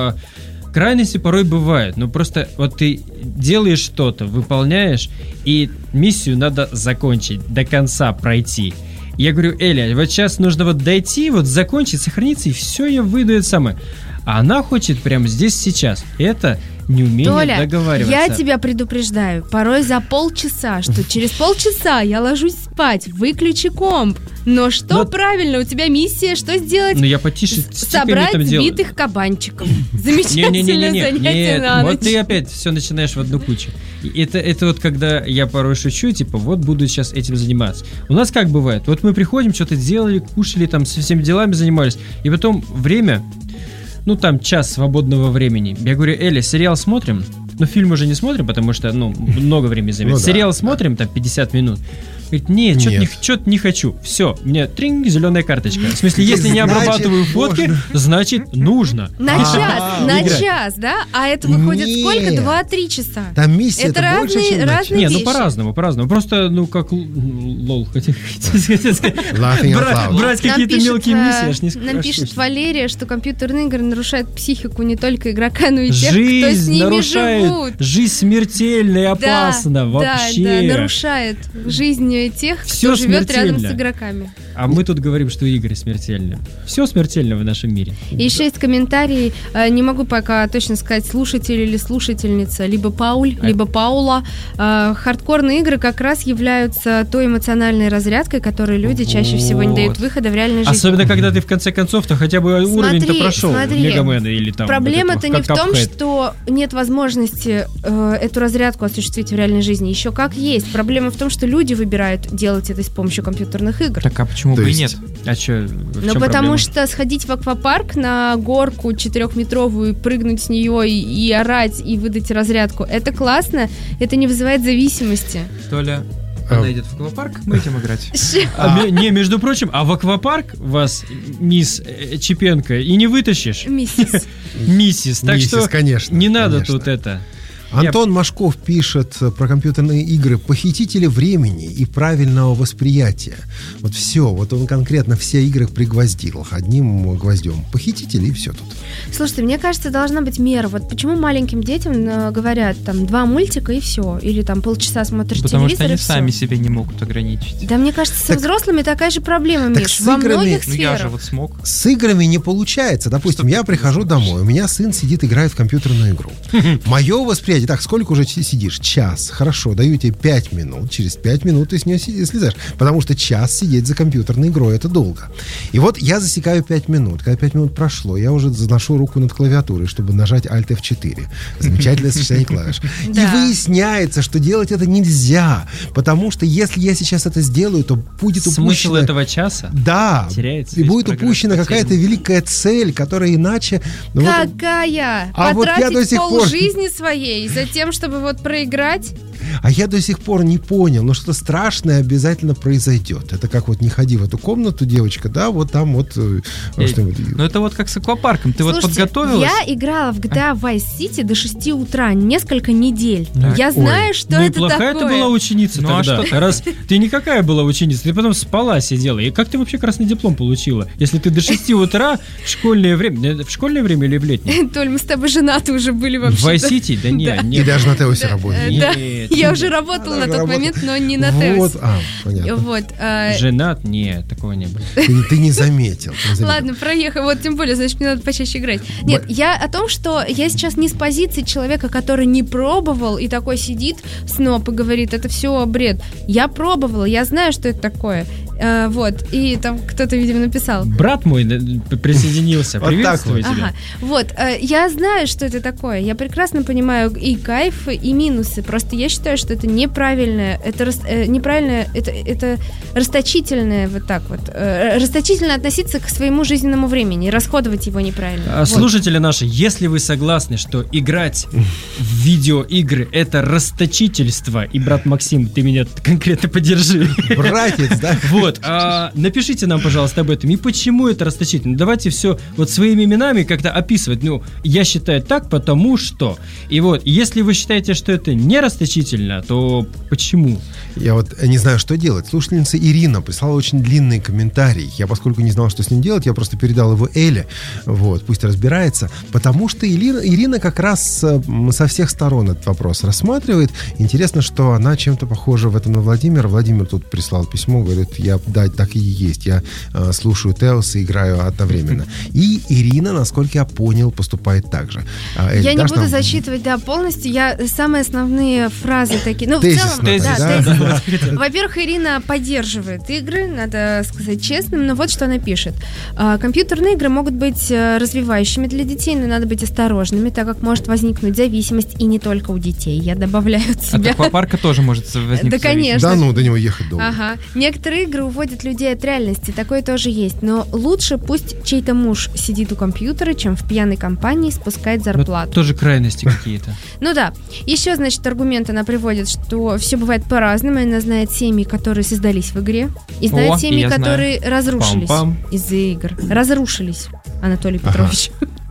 крайности порой бывают, но просто вот ты делаешь что-то, выполняешь, и миссию надо закончить, до конца пройти. Я говорю, Эля, вот сейчас нужно вот дойти, вот закончить, сохраниться, и все, я выйду это самое. А она хочет прямо здесь, сейчас. Это неумение Толя, договариваться. я тебя предупреждаю, порой за полчаса, что через полчаса я ложусь спать, выключи комп. Но что Но- правильно, у тебя миссия, что сделать? Ну я потише стиками Собрать там делаю. сбитых кабанчиков. Замечательное Не-не-не-не, занятие на вот ночь. ты опять все начинаешь в одну кучу. И это вот когда я порой шучу, типа, вот буду сейчас этим заниматься. У нас как бывает, вот мы приходим, что-то делали, кушали, там, со всеми делами занимались, и потом время, ну там час свободного времени. Я говорю, Эля, сериал смотрим? Ну фильм уже не смотрим, потому что, ну, много времени займет. Ну да, Сериал да. смотрим, там, 50 минут. Говорит, нет, что-то не хочу. Все, мне тринг, зеленая карточка. В смысле, если не Значит, обрабатываю фотки, можно. значит, нужно. На Играть. час, да? А это выходит Нет. сколько? 2-3 часа. Там миссия Это это больше, разные- чем на разные Не, ну вещи. по-разному. Просто, ну, как лол, хотел сказать. Laughing out loud. Брать Нам какие-то пишет, мелкие миссии, аж не Нам аж пишет слышно. Валерия, что компьютерные игры нарушают психику не только игрока, но и тех, кто с Жизнь ними нарушает, живут. жизнь смертельна и опасна вообще. Да, нарушает жизнь тех, Всё кто живет рядом с смертельно. игроками. А мы тут говорим, что игры смертельны. Все смертельно в нашем мире. И еще есть комментарий, не могу пока точно сказать, слушатель или слушательница, либо Пауль, либо Паула. Хардкорные игры как раз являются той эмоциональной разрядкой, которой люди чаще всего не дают выхода в реальной жизни. Особенно, когда ты в конце концов-то хотя бы уровень-то прошел. смотри. Мегамена или там... Проблема-то вот не этого, в том, Cuphead. что нет возможности эту разрядку осуществить в реальной жизни. Еще как есть. Проблема в том, что люди выбирают делать это с помощью компьютерных игр. Так, а почему То бы и есть- нет? А что, Ну, потому что сходить в аквапарк на горку 4-метровую, прыгнуть с нее и орать, и выдать разрядку, это классно, это не вызывает зависимости. Толя, она идет в аквапарк, мы идем играть. Не, между прочим, а в аквапарк вас, мисс Чипенко, и не вытащишь, Миссис. миссис. Так Миссис, что конечно, не надо конечно. тут это. Антон Машков пишет про компьютерные игры: похитители времени и правильного восприятия. Вот все, вот он конкретно все игры пригвоздил одним гвоздем. Похитители, и все тут. Слушайте, мне кажется, должна быть мера. Вот почему маленьким детям говорят, там, 2 мультика и все, или там полчаса смотришь Потому что телевизор они и всё. сами себя не могут ограничить. Да, мне кажется, со Так- взрослыми такая же проблема, так Миш, с во играми- многих Ну я же сферах. вот смог. С играми не получается. Допустим, я прихожу домой, у меня сын сидит, играет в компьютерную игру. Мое восприятие, так, сколько уже сидишь? Час. Хорошо, даю тебе 5 минут. Через 5 минут ты с нее слезаешь. Потому что час сидеть за компьютерной игрой — это долго. И вот я засекаю 5 минут. Когда 5 минут прошло, я уже заношу руку над клавиатурой, чтобы нажать Alt F4. Замечательное сочетание клавиш. И Да. выясняется, что делать это нельзя. Потому что если я сейчас это сделаю, то будет Смысл упущено... этого часа Да, теряется. и весь будет прогресс упущена потерян. какая-то великая цель, которая иначе... ну, вот- Какая? А вот я Потратить до сих пор- полжизни своей За тем, чтобы вот проиграть? А я до сих пор не понял, но что-то страшное обязательно произойдет. Это как вот не ходи в эту комнату, девочка, да, вот там вот что-нибудь. Ну это вот как с аквапарком. Ты вот подготовилась? Я играла в GTA Vice City до 6 утра несколько недель. Так. Я знаю, что ну это и плохая такое. ты была ученица Ну, а тогда. что? Раз ты никакая была ученица, ты потом спала, сидела. И как ты вообще красный диплом получила? Если ты до 6 утра в школьное время... В школьное время или в летнее? Толь, мы с тобой женаты уже были В вообще. Vice City? Да не. И даже на Теосе работали. Да, Нет. я уже работала на тот момент, но не на Вот, Теосе. понятно. Вот. Женат? Нет, такого не было. Ты не заметил. Ладно, проехали. Вот тем более, значит, мне надо почаще играть. Нет, я о том, что я сейчас не с позиции человека, который не пробовал и такой сидит сноп и говорит, это все бред. Я пробовала, я знаю, что это такое. Вот, и там кто-то, видимо, написал. Брат мой присоединился. Вот так Приветствую тебя. Ага. Вот, я знаю, что это такое. Я прекрасно понимаю и кайф, и минусы. Просто я считаю, что это неправильное, это расточительное вот так вот. Расточительно относиться к своему жизненному времени, расходовать его неправильно. Вот. Слушатели наши, если вы согласны, что играть в видеоигры это расточительство, и брат Максим, ты меня конкретно поддержи. Братец, да? Вот, напишите нам, пожалуйста, об этом. И почему это расточительно? Давайте все вот своими именами как-то описывать. Ну, я считаю так, потому что. И вот, если вы считаете, что это не расточительно, то почему? Я вот не знаю, что делать. Слушательница Ирина прислала очень длинный комментарий. Я, поскольку не знал, что с ним делать, я просто передал его Эле. Вот, пусть разбирается. Потому что Ирина как раз со всех сторон этот вопрос рассматривает. Интересно, что она чем-то похожа в этом на Владимира. Владимир тут прислал письмо, говорит, да, так и есть. Я слушаю Теос и играю одновременно. И Ирина, насколько я понял, поступает так же. Эль, я не буду нам зачитывать, да, полностью. Я самые основные фразы такие. Ну, тезисно, в целом, да, да? тезисно. Во-первых, Ирина поддерживает игры, надо сказать честным, но вот что она пишет. Компьютерные игры могут быть развивающими для детей, но надо быть осторожными, так как может возникнуть зависимость, и не только у детей. Я добавляю от себя. От аквапарка тоже может возникнуть. Да, конечно. Да, ну, до него ехать долго. Ага. Некоторые игры уводят людей от реальности, такое тоже есть. Но лучше пусть чей-то муж сидит у компьютера, чем в пьяной компании спускает зарплату. Вот тоже крайности какие-то. Ну да. Еще, значит, аргумент она приводит, что все бывает по-разному. Она знает семьи, которые создались в игре, и знает семьи, которые разрушились из-за игр. Разрушились, Анатолий Петрович.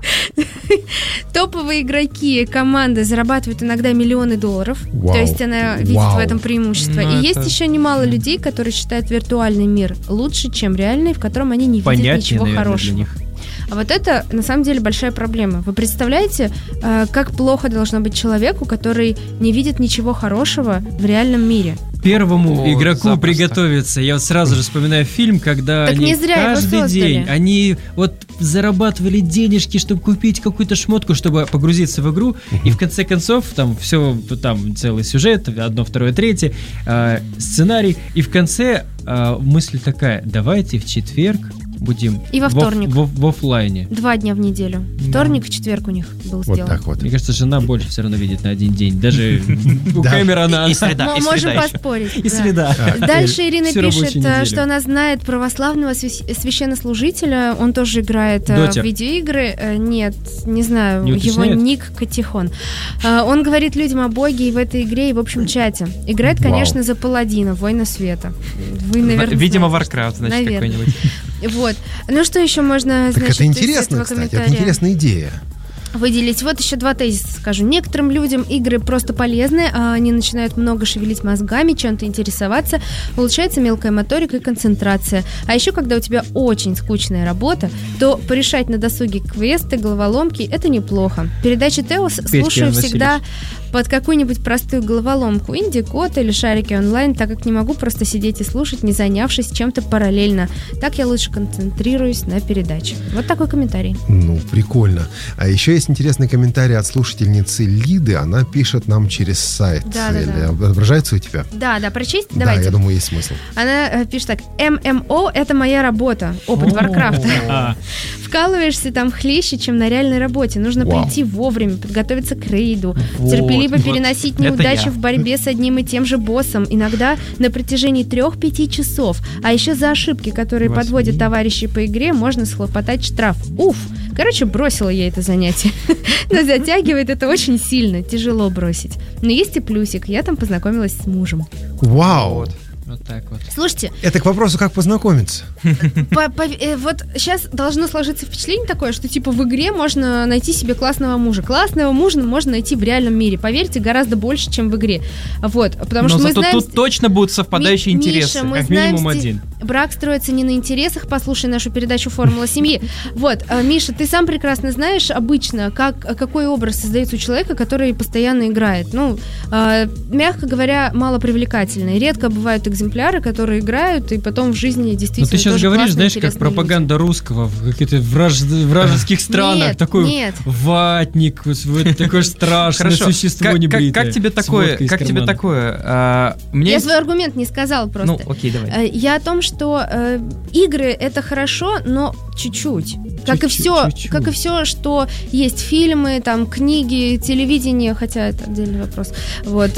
Топовые игроки команды зарабатывают иногда миллионы долларов. Вау. То есть она видит в этом преимущество. Ну, и есть еще немало людей, которые считают виртуальный мир лучше, чем реальный, в котором они не видят Понятнее, ничего наверное, хорошего. для них. А вот это, на самом деле, большая проблема. Вы представляете, как плохо должно быть человеку, который не видит ничего хорошего в реальном мире? Первому игроку запросто. приготовиться. Я вот сразу же вспоминаю фильм, когда Так они не зря его каждый создали. день, они вот зарабатывали денежки, чтобы купить какую-то шмотку, чтобы погрузиться в игру, и в конце концов там все, там целый сюжет, 1, 2, 3, сценарий, и в конце мысль такая: давайте в четверг будем И во вторник. в оффлайне. 2 дня в неделю. Вторник, четверг у них был Вот сделан. так вот. Мне кажется, жена больше все равно видит на один день. Даже у Да. камеры она... И среда, и Можем среда еще. поспорить. И да. среда. Дальше Ирина Всю рабочую пишет, неделю. что она знает православного священнослужителя. Он тоже играет Дотя. в видеоигры. Нет, не знаю, Не его уточняет? ник Катихон. Он говорит людям о Боге и в этой игре, и в общем чате. Играет, Вау. конечно, за паладина, воина света. Вы, наверное, Видимо, знаете, Warcraft, значит, Наверное. какой-нибудь. Вот. Ну что еще можно, Так значит, это из интересно, этого кстати, это комментария интересная идея. выделить? Вот еще 2 тезиса скажу. Некоторым людям игры просто полезны, а они начинают много шевелить мозгами, чем-то интересоваться, улучшается мелкая моторика и концентрация. А еще, когда у тебя очень скучная работа, то порешать на досуге квесты, головоломки — это неплохо. Передачи Теос слушаю Васильевич. всегда под какую-нибудь простую головоломку, инди-код или шарики онлайн, так как не могу просто сидеть и слушать, не занявшись чем-то параллельно. Так я лучше концентрируюсь на передаче. Вот такой комментарий. Ну, прикольно. А еще есть интересный комментарий от слушательницы Лиды. Она пишет нам через сайт. Да. Отображается у тебя? Да, прочесть? Да, Давайте. я думаю, есть смысл. Она пишет так: ММО — это моя работа. Опыт Warcraft. А, Вкалываешься там хлеще, чем на реальной работе. Нужно Вау. прийти вовремя, подготовиться к рейду, Вот, терпеливо вот. переносить Это неудачи я. в борьбе с одним и тем же боссом, иногда на протяжении 3-5 часов. А еще за ошибки, которые Восьми. подводят товарищей по игре, можно схлопотать штраф. Уф! К Короче, бросила я это занятие. Но затягивает это очень сильно, тяжело бросить. Но есть и плюсик, я там познакомилась с мужем. Вау! Вот так вот. Слушайте, Это к вопросу, как познакомиться. вот сейчас должно сложиться впечатление такое, что типа в игре можно найти себе классного мужа. Классного мужа можно найти в реальном мире, поверьте, гораздо больше, чем в игре. Вот, потому что мы знаем... тут точно будут совпадающие интересы. Миша, мы как знаем, минимум один. брак строится не на интересах, послушай нашу передачу «Формула семьи». Вот, Миша, ты сам прекрасно знаешь обычно, какой образ создается у человека, который постоянно играет. Ну, мягко говоря, малопривлекательный. Редко бывают экземпляры, которые играют, и потом в жизни действительно. Ну ты сейчас тоже говоришь, классные, знаешь, как интересные пропаганда русского в каких-то вражеских странах. Нет, такой нет. ватник, такое страшное Хорошо. существо небритое. Как тебе такое? Я свой аргумент не сказал просто. Ну, окей, давай. Я о том, что игры это хорошо, но чуть-чуть. Как и все, что есть фильмы, там, книги, телевидение, хотя это отдельный вопрос. Вот,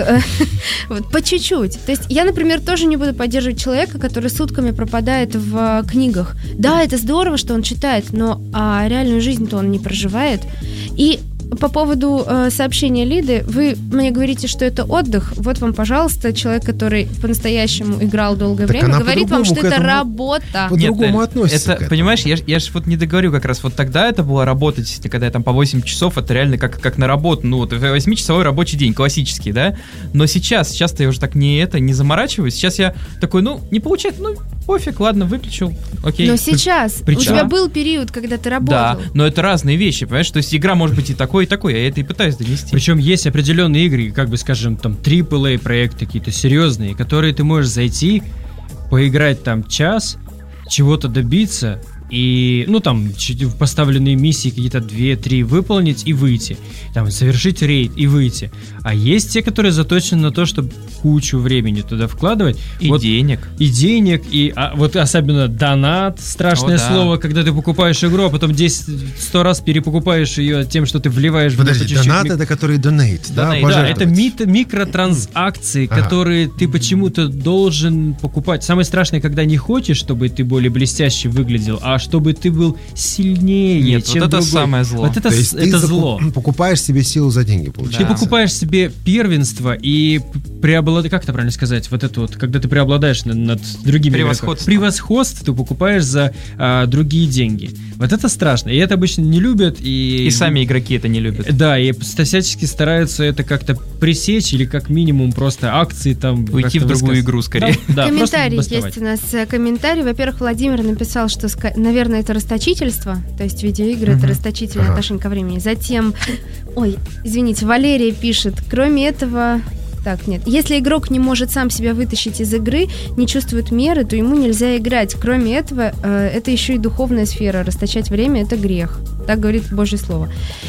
по чуть-чуть. То есть я, например, тоже не буду поддерживать человека, который сутками пропадает в книгах. Да, это здорово, что он читает, но реальную жизнь-то он не проживает. И по поводу сообщения Лиды, вы мне говорите, что это отдых. Вот вам, пожалуйста, человек, который по-настоящему играл долгое время, говорит вам, что это работа. По-другому относится к этому. Понимаешь, я же вот не договорю как раз. Вот тогда это была работа, действительно, когда я там по 8 часов, это реально как на работу. Ну, вот 8-часовой рабочий день, классический, да? Но сейчас-то я уже так не заморачиваюсь. Сейчас я такой, не получается, пофиг, ладно, выключил, окей. Но сейчас у тебя был период, когда ты работал. Да, но это разные вещи, понимаешь? То есть игра может быть и такой, я это и пытаюсь донести. Причем есть определенные игры, как бы, скажем, там, AAA проекты какие-то серьезные, которые ты можешь зайти, поиграть там час, чего-то добиться, и, поставленные миссии какие-то 2-3 выполнить и выйти. Там, совершить рейд и выйти. А есть те, которые заточены на то, чтобы кучу времени туда вкладывать. И денег. И вот особенно донат, страшное слово, когда ты покупаешь игру, а потом 100 раз перепокупаешь ее тем, что ты вливаешь в нее чуть-чуть. Донат это который donate, да? Да, это микротранзакции, которые ты почему-то должен покупать. Самое страшное, когда не хочешь, чтобы ты более блестяще выглядел, а чтобы ты был сильнее, чем вот это другой. Самое зло. Вот это зло. Покупаешь себе силу за деньги, получается. Ты покупаешь себе первенство и как это правильно сказать? Вот это вот, когда ты преобладаешь над другими игроками. Превосходство ты покупаешь за другие деньги. Вот это страшно. И это обычно не любят. И сами игроки это не любят. Да, и всячески стараются это как-то пресечь или как минимум просто акции там... Уйти в другую игру скорее. Да, комментарий есть у нас. Комментарий. Во-первых, Владимир написал, что, наверное, это расточительство. То есть видеоигры это расточительное отношение ко времени. Затем, извините, Валерия пишет, кроме этого... Так, нет. Если игрок не может сам себя вытащить из игры, не чувствует меры, то ему нельзя играть. Кроме этого, это еще и духовная сфера. Расточать время — это грех. Так говорит Божье Слово.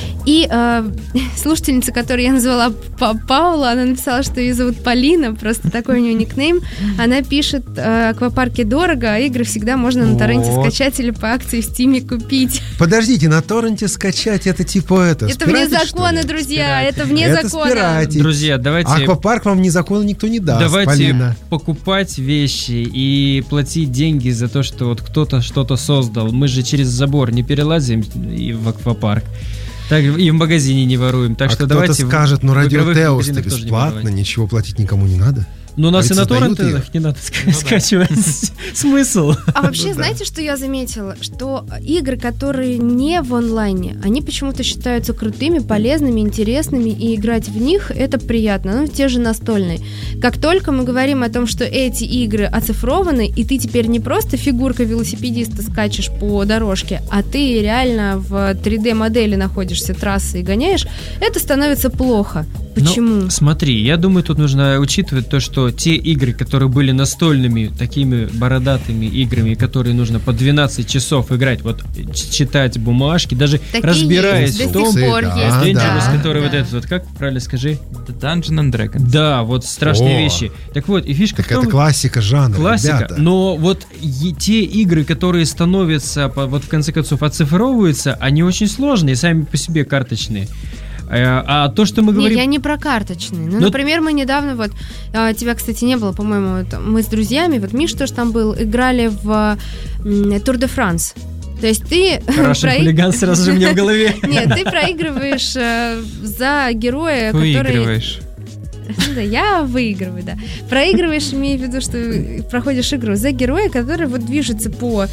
И слушательница, которую я назвала Паула, она написала, что ее зовут Полина, просто такой у нее никнейм. Она пишет, аквапарки дорого, а игры всегда можно на торренте скачать или по акции в Стиме купить. Подождите, на торренте скачать это типа это? Это вне закона, друзья, это вне закона. Друзья, давайте... Аквапарк вам вне закона никто не даст, давайте Полина. Покупать вещи и платить деньги за то, что вот кто-то что-то создал. Мы же через забор не перелазим и в аквапарк. Так, и в магазине не воруем. Так что давайте. Кто-то скажет, Радио Теос-то бесплатно, ничего платить никому не надо. Но у нас и на торрентах не надо скачивать. Смысл? А вообще, знаете, что я заметила? Что игры, которые не в онлайне, они почему-то считаются крутыми, полезными, интересными, и играть в них это приятно. Те же настольные. Как только мы говорим о том, что эти игры оцифрованы, и ты теперь не просто фигурка велосипедиста скачешь по дорожке, а ты реально в 3D-модели находишься, трассы и гоняешь, это становится плохо. Почему? Смотри, я думаю, тут нужно учитывать то, что те игры, которые были настольными, такими бородатыми играми, которые нужно по 12 часов играть, вот читать бумажки, даже такие разбираясь в том, Dangerous, который вот этот вот, как правильно скажи? Dungeons and Dragons. Да, вот страшные вещи. Так вот, и фишка в том... это классика жанра, ребята. Но вот те игры, которые становятся, вот в конце концов, оцифровываются, они очень сложные, сами по себе карточные. А то, что мы говорим... я не про карточные. Например, мы недавно, тебя, кстати, не было, по-моему, мы с друзьями, Миш тоже там был, играли в Tour de France. То есть ты... Хороший хулиган сразу же мне в голове. Нет, ты проигрываешь за героя, который... Выигрываешь. Да, я выигрываю, да. Проигрываешь, имею в виду, что проходишь игру за героя, который вот движется по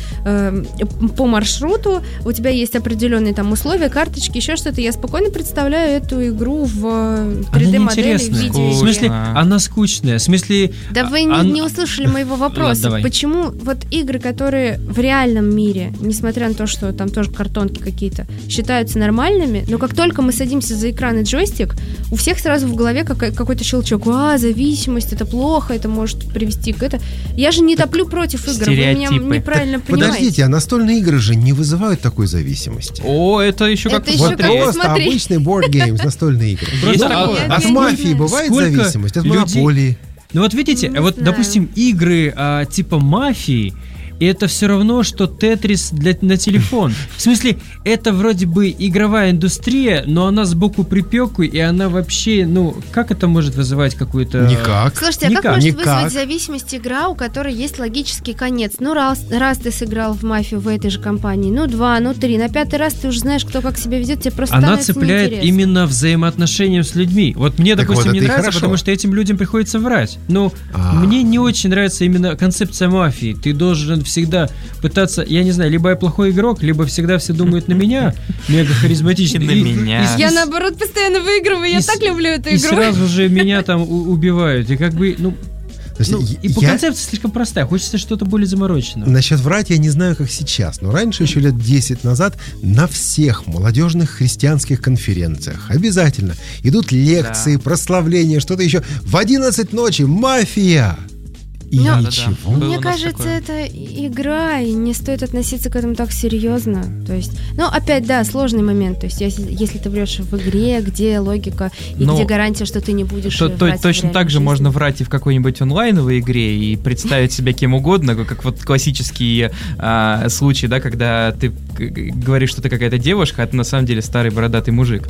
маршруту, у тебя есть определенные там условия, карточки, еще что-то. Я спокойно представляю эту игру в 3D-модели, в видео. В смысле, она скучная. В смысле... Да вы не услышали моего вопроса. Ладно, почему вот игры, которые в реальном мире, несмотря на то, что там тоже картонки какие-то, считаются нормальными, но как только мы садимся за экран и джойстик, у всех сразу в голове какой-то щелчок. Зависимость, это плохо, это может привести к это. Я же не топлю против игр, вы меня неправильно понимаете. Подождите, а настольные игры же не вызывают такой зависимости. Это еще как Вот просто обычный board games, настольные игры. От мафии бывает зависимость, от монополии. Ну вот видите, вот, допустим, игры типа мафии, и это все равно, что Тетрис на телефон. В смысле, это вроде бы игровая индустрия, но она сбоку припеку, и она вообще, как это может вызывать какую-то... Никак. Слушайте, а как может вызвать зависимость игра, у которой есть логический конец? Раз ты сыграл в мафию в этой же компании, 2, 3, на 5-й раз ты уже знаешь, кто как себя ведет, тебе просто она цепляет неинтересно. Именно взаимоотношением с людьми. Вот мне, допустим, не нравится, потому что этим людям приходится врать. Мне не очень нравится именно концепция мафии. Ты должен всегда пытаться, я не знаю, либо я плохой игрок, либо всегда все думают на меня, мега харизматичный. На меня. Я, наоборот, постоянно выигрываю, я так люблю эту игру. И сразу же меня там убивают. И как бы, и по концепции слишком простая, хочется что-то более замороченного. Насчет врать я не знаю, как сейчас, но раньше, еще лет 10 назад, на всех молодежных христианских конференциях обязательно идут лекции, прославления, что-то еще. В 11 ночи мафия! И ничего. Мне кажется, это игра, и не стоит относиться к этому так серьезно. То есть, опять, да, сложный момент. То есть, если ты врешь в игре, где логика и где гарантия, что ты не будешь врать. Точно так же можно врать и в какой-нибудь онлайновой игре и представить себя кем угодно, как вот классические случаи, да, когда ты говоришь, что ты какая-то девушка, а ты на самом деле старый бородатый мужик.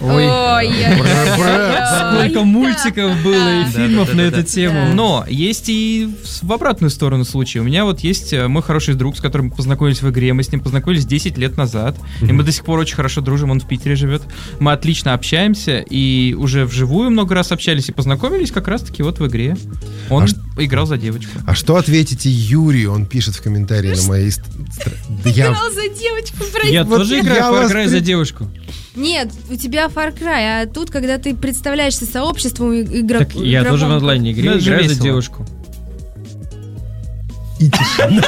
Сколько мультиков было и фильмов на эту тему. Но есть и в обратную сторону случая. У меня вот есть мой хороший друг, с которым мы познакомились в игре. Мы с ним познакомились 10 лет назад. И мы до сих пор очень хорошо дружим. Он в Питере живет. Мы отлично общаемся. И уже вживую много раз общались и познакомились как раз-таки вот в игре. Он играл за девочку. А что ответите Юрию? Он пишет в комментарии на моей... Играл за девочку, я тоже играю в Far Cry за девушку. Нет, у тебя Far Cry, а тут, когда ты представляешься сообществом игроков... Так я тоже в онлайне игре играю за девушку. И тишина.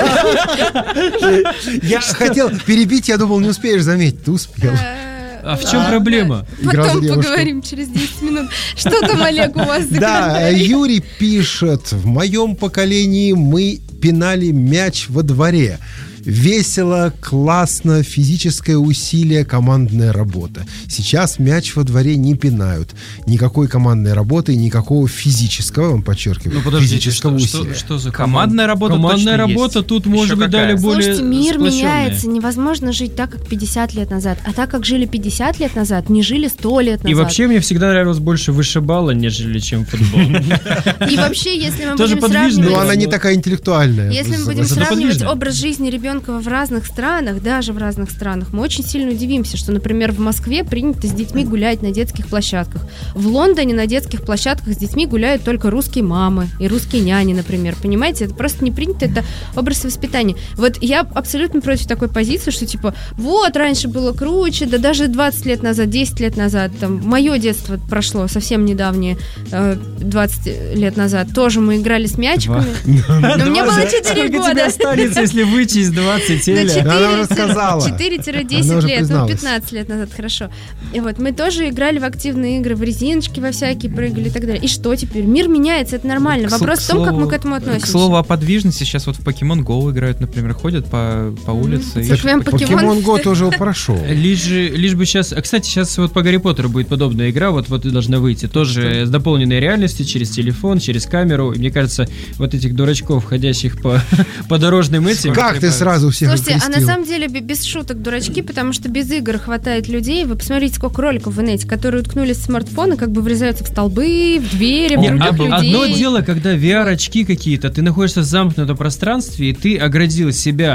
Я хотел перебить, я думал, не успеешь заметить. Ты успел. А в чем проблема? Потом поговорим через 10 минут. Что там, Олег, у вас за Да, Юрий пишет: в моем поколении мы пинали мяч во дворе. Весело, классно, физическое усилие, командная работа. Сейчас мяч во дворе не пинают. Никакой командной работы, никакого физического, он подчеркивает, физического усилия. Что за командная работа? Командная работа есть. Тут, может быть, дали более Слушайте, мир меняется. Невозможно жить так, как 50 лет назад. А так, как жили 50 лет назад, не жили 100 лет назад. И вообще мне всегда нравилось больше вышибала, нежели чем футбол. И вообще, если мы будем сравнивать... Но она не такая интеллектуальная. Если мы будем сравнивать образ жизни ребенка в разных странах, даже в разных странах, мы очень сильно удивимся, что, например, в Москве принято с детьми гулять на детских площадках. В Лондоне на детских площадках с детьми гуляют только русские мамы и русские няни, например. Понимаете? Это просто не принято, это образ воспитания. Вот я абсолютно против такой позиции, что типа, вот, раньше было круче, да даже 20 лет назад, 10 лет назад, там, мое детство прошло совсем недавнее, 20 лет назад, тоже мы играли с мячиками. Но мне было 4 года. Сколько тебе останется, если вычесть 20 лет? Она уже сказала. 4-10 лет, 15 лет назад, хорошо. И вот мы тоже играли в активные игры, в резиночки во всякие прыгали и так далее. И что теперь? Мир меняется, это нормально. Вопрос в том, как мы к этому относимся. К слову о подвижности, сейчас вот в Pokemon Go играют, например, ходят по улице. Pokemon Go тоже прошел. Лишь бы сейчас... Кстати, сейчас вот по Гарри Поттеру будет подобная игра, вот должна выйти. Тоже с дополненной реальностью, через телефон, через камеру. И мне кажется, вот этих дурачков, ходящих по дорожным этим... Как ты сразу всех Слушайте, а на самом деле без шуток дурачки, потому что без игр хватает людей. Вы посмотрите, сколько роликов в инете, которые уткнулись в смартфоны, как бы врезаются в столбы, в двери, в других людей. Одно дело, когда VR-очки какие-то, ты находишься в замкнутом пространстве, и ты оградил себя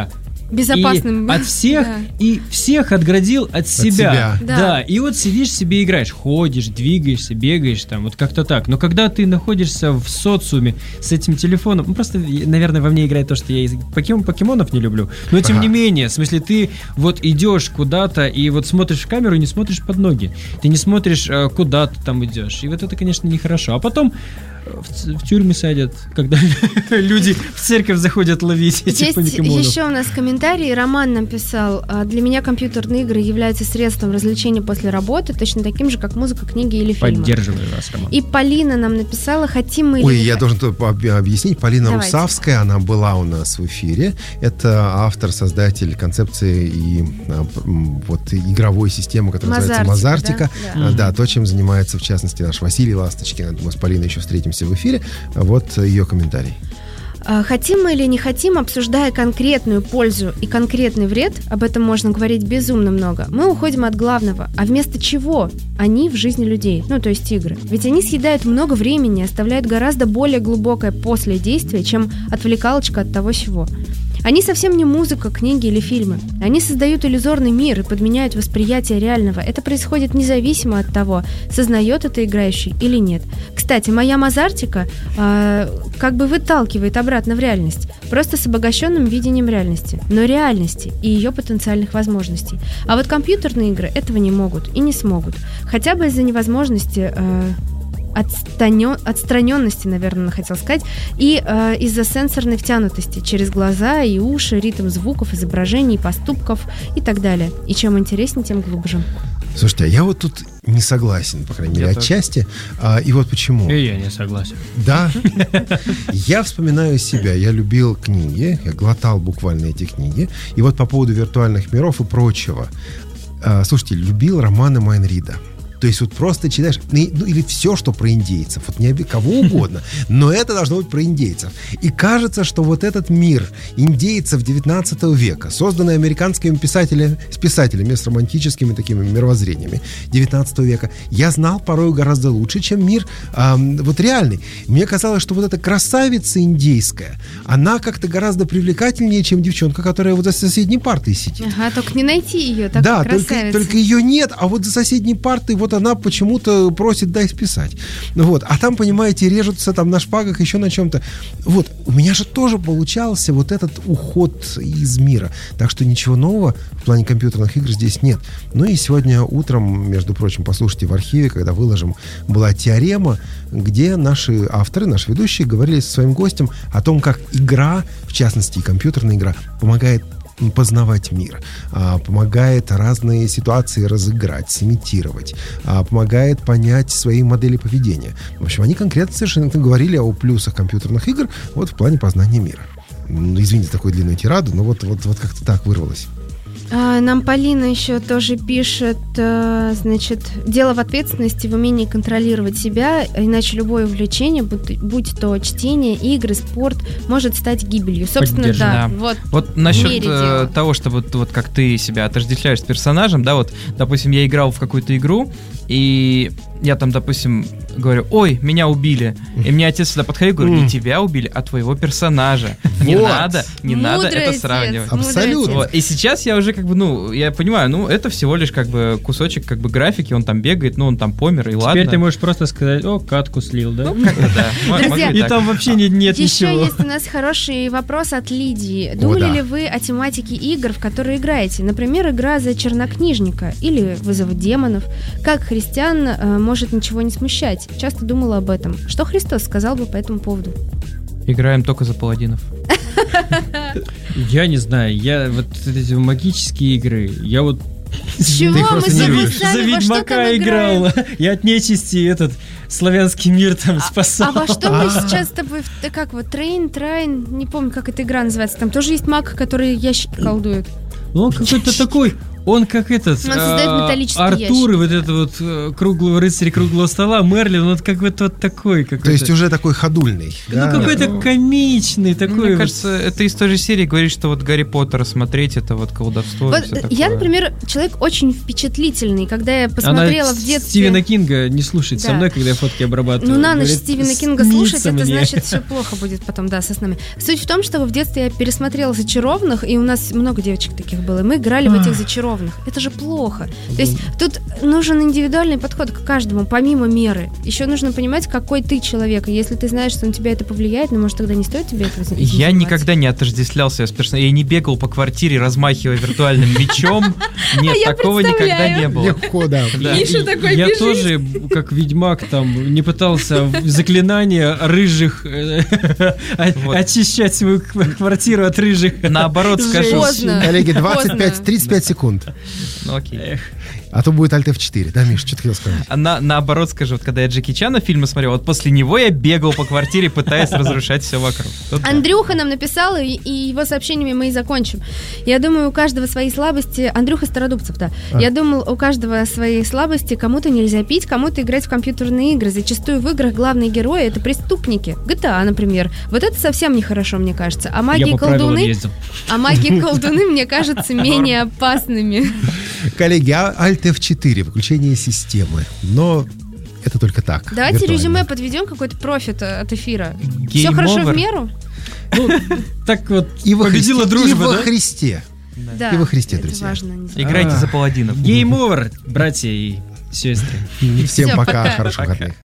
безопасным. И от всех, и всех отградил от себя. Да, и вот сидишь себе играешь, ходишь, двигаешься, бегаешь, там, вот как-то так. Но когда ты находишься в социуме с этим телефоном, ну, просто, наверное, во мне играет то, что я покемонов не люблю, но тем не менее, в смысле, ты вот идешь куда-то и вот смотришь в камеру и не смотришь под ноги. Ты не смотришь, куда ты там идешь. И вот это, конечно, нехорошо. А потом в тюрьме садят, когда люди в церковь заходят ловить этих покемонов. Есть еще у нас комментарий. Роман нам писал: для меня компьютерные игры являются средством развлечения после работы, точно таким же, как музыка, книги или фильмы. Поддерживаю вас, Роман. И Полина нам написала: хотим мы... Ой, я должен объяснить. Полина Русавская, она была у нас в эфире. Это автор, создатель концепции и вот игровой системы, которая называется Мазартика. Да, то, чем занимается, в частности, наш Василий Ласточкин. Мы с Полиной еще встретимся в эфире. Вот ее комментарий. Хотим мы или не хотим, обсуждая конкретную пользу и конкретный вред, об этом можно говорить безумно много, мы уходим от главного. А вместо чего они в жизни людей? Ну, то есть игры. Ведь они съедают много времени, оставляют гораздо более глубокое последействие, чем отвлекалочка от того сего. Они совсем не музыка, книги или фильмы. Они создают иллюзорный мир и подменяют восприятие реального. Это происходит независимо от того, сознает это играющий или нет. Кстати, моя Мазартика как бы выталкивает обратно в реальность, просто с обогащенным видением реальности, но реальности и ее потенциальных возможностей. А вот компьютерные игры этого не могут и не смогут. Хотя бы из-за невозможности... отстраненности, наверное, хотел сказать, и из-за сенсорной втянутости через глаза и уши, ритм звуков, изображений, поступков и так далее. И чем интереснее, тем глубже. Слушайте, а я вот тут не согласен, по крайней мере, отчасти. И вот почему. И я не согласен. Да. Я вспоминаю себя. Я любил книги, я глотал буквально эти книги. И вот по поводу виртуальных миров и прочего. Слушайте, любил романы Майн Рида. То есть вот просто читаешь, ну или все, что про индейцев, вот не кого угодно, но это должно быть про индейцев. И кажется, что вот этот мир индейцев 19 века, созданный американскими писателями с романтическими такими мировоззрениями 19 века, я знал порой гораздо лучше, чем мир вот реальный. Мне казалось, что вот эта красавица индейская, она как-то гораздо привлекательнее, чем девчонка, которая вот за соседней партой сидит. Ага, только не найти ее, такой да, красавица. только ее нет, а вот за соседней партой вот она почему-то просит дай списать. Вот. А там, понимаете, режутся там на шпагах, еще на чем-то. Вот. У меня же тоже получался вот этот уход из мира. Так что ничего нового в плане компьютерных игр здесь нет. Ну и сегодня утром, между прочим, послушайте в архиве, когда выложим, была теорема, где наши авторы, наши ведущие говорили со своим гостем о том, как игра, в частности, компьютерная игра, помогает познавать мир, помогает разные ситуации разыграть, сымитировать, помогает понять свои модели поведения. В общем, они конкретно совершенно говорили о плюсах компьютерных игр вот в плане познания мира. Извините такую длинную тираду, но вот как-то так вырвалось. Нам Полина еще тоже пишет, значит, дело в ответственности, в умении контролировать себя, иначе любое увлечение, будь то чтение, игры, спорт, может стать гибелью. Собственно, да. Вот насчет того, что вот как ты себя отождествляешь с персонажем, да, вот, допустим, я играл в какую-то игру, и я там, допустим, говорю, ой, меня убили. И мне отец всегда подходил и говорит, не тебя убили, а твоего персонажа. Не надо это сравнивать. Абсолютно. Вот. И сейчас я уже как бы, я понимаю, это всего лишь как бы кусочек как бы графики, он там бегает, он там помер, и ладно. Теперь ты можешь просто сказать, катку слил, да? Как-то да. Друзья, и там вообще нет ничего. Еще есть у нас хороший вопрос от Лидии. Думали ли вы о тематике игр, в которые играете? Например, игра за чернокнижника или вызов демонов. Как христиан может ничего не смущать? Часто думала об этом. Что Христос сказал бы по этому поводу? Играем только за паладинов. Я не знаю, я вот эти магические игры, я вот... Чего? Мы за Ведьмака играл. Я от нечисти этот славянский мир там спасал. А во что мы сейчас с тобой, как вот, Трайн, не помню, как эта игра называется, там тоже есть маг, который ящики колдует. Он какой-то такой Он как этот Он создает металлический Артур и ящик. вот это вот круглого рыцаря круглого стола, Мерлин, он вот как вот тот такой какой-то. То есть уже такой ходульный. Ну, да? какой-то комичный такой. Мне вот. кажется, это из той же серии говорит, что вот Гарри Поттера смотреть, это вот колдовство и Вот всё такое. я, например, человек очень впечатлительный. Когда я посмотрела Она в детстве... Стивена Кинга не слушает со Да. мной, когда я фотки обрабатываю. Ну, на ночь Говорит, Стивена Кинга «Снится слушать, это мне». значит, все плохо будет потом, да, со снами. Суть в том, что в детстве я пересмотрела «Зачарованных», и у нас много девочек таких было, и мы играли в этих «Зачарованных». Это же плохо. То есть тут нужен индивидуальный подход к каждому, помимо меры. Еще нужно понимать, какой ты человек. И если ты знаешь, что на тебя это повлияет, ну, может, тогда не стоит тебе это заниматься. Я никогда не отождествлялся с персонажем. Я не бегал по квартире, размахивая виртуальным мечом. Нет, я такого никогда представляю. не было. Легко, да. Да. Миша такой Я бежит. тоже, как ведьмак, там, не пытался в заклинания рыжих Вот. очищать свою квартиру от рыжих. Наоборот скажу. Поздно. Коллеги, Поздно. 35 секунд. Ну окей. А то будет Alt F4. Да, Миш, что ты хотел сказать? А наоборот скажу, вот когда я Джеки Чана фильмы смотрел, вот после него я бегал по квартире, пытаясь разрушать все вокруг. Вот да. Андрюха нам написал, и его сообщениями мы и закончим. Я думаю, у каждого свои слабости. Андрюха Стародубцев, да. Я думал, у каждого свои слабости. Кому-то нельзя пить, кому-то играть в компьютерные игры. Зачастую в играх главные герои — это преступники. GTA, например. Вот это совсем нехорошо, мне кажется. А магии Я по правилам колдуны... ездил. А магии колдуны, мне кажется, менее опасными. Коллеги, Alt F4, выключение системы. Но это только так. Давайте виртуально. резюме подведем, какой-то профит от эфира. Game Все хорошо over. в меру? Ну, так вот, И во победила Христе, дружба, и во да? Христе. Да. И во Христе, это друзья. важно. не забывать. Играйте за паладинов. Game over, братья и сестры. Всем Всё, пока, пока. хороших выходных.